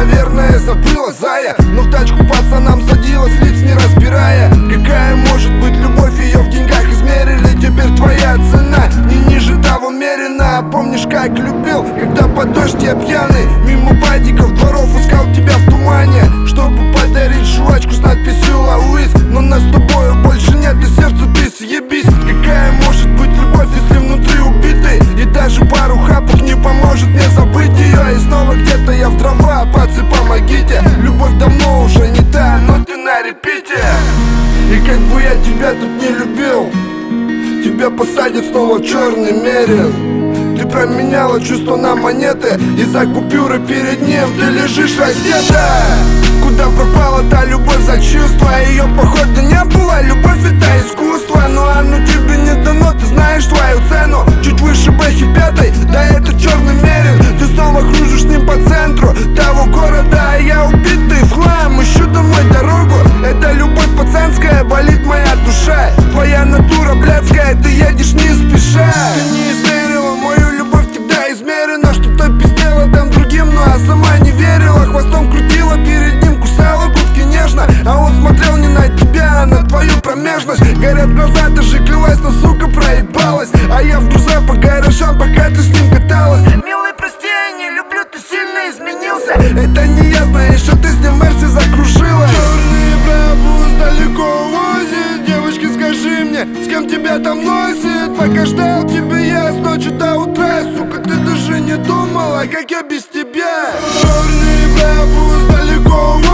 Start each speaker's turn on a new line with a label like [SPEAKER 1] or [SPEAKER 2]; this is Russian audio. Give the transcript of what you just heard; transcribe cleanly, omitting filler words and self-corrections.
[SPEAKER 1] наверное, забыла, зая. Но в тачку пацанам садилась, лиц не разбирая. Какая может быть любовь, ее в деньгах измерили. Теперь твоя цена не ниже того мерена. Помнишь, как любил, когда под дождь я пьяный мимо падиков дворов искал тебя в тумане, чтобы подарить жвачку с надписью «Лауис». Но нас с тобою больше нет, и сердцу ты съебись. Какая может быть любовь, если внутри убитый? И даже пару хапок не поможет мне забыть ее. И снова где-то я в дрова, пацы, помогите. Любовь давно уже не та, но ты на репите. И как бы я тебя тут не любил, тебя посадят снова в черный мерин. Ты променяла чувства на монеты, и за купюры перед ним ты лежишь раздета. Куда пропала та любовь за чувства? Ее походу не было, любовь это искусство. Но оно тебе не дано, ты знаешь свою цену. Чуть выше бэхи пятой, да это черный мерин. Ты снова кружишь с ним по центру того города, а я убитый в хлам, ищу домой дорогу. Это любовь пацанская, болит моя душа. Твоя натура блядская, ты едешь не спеша. Ты не измерила мою любовь, тогда измерена. Что-то пиздела там другим, но а сама не верила. Хвостом крутила перед ним, кусала губки нежно. А он смотрел не на тебя, а на твою промежность. Горят глаза, ты же клялась, но сука проебалась. А я в друзья по гаражам, пока ты с ним каталась. Милый, прости, я не люблю, ты сильно изменился. Это не я, знаешь, что ты с ним Мерси закружила. Черный брабус далеко возит. Девочки, скажи мне, с кем тебя там носит? Пока ждал тебя я с ночи до утра. Сука, ты даже не думала, как я без тебя. Черный брабус далеко возит.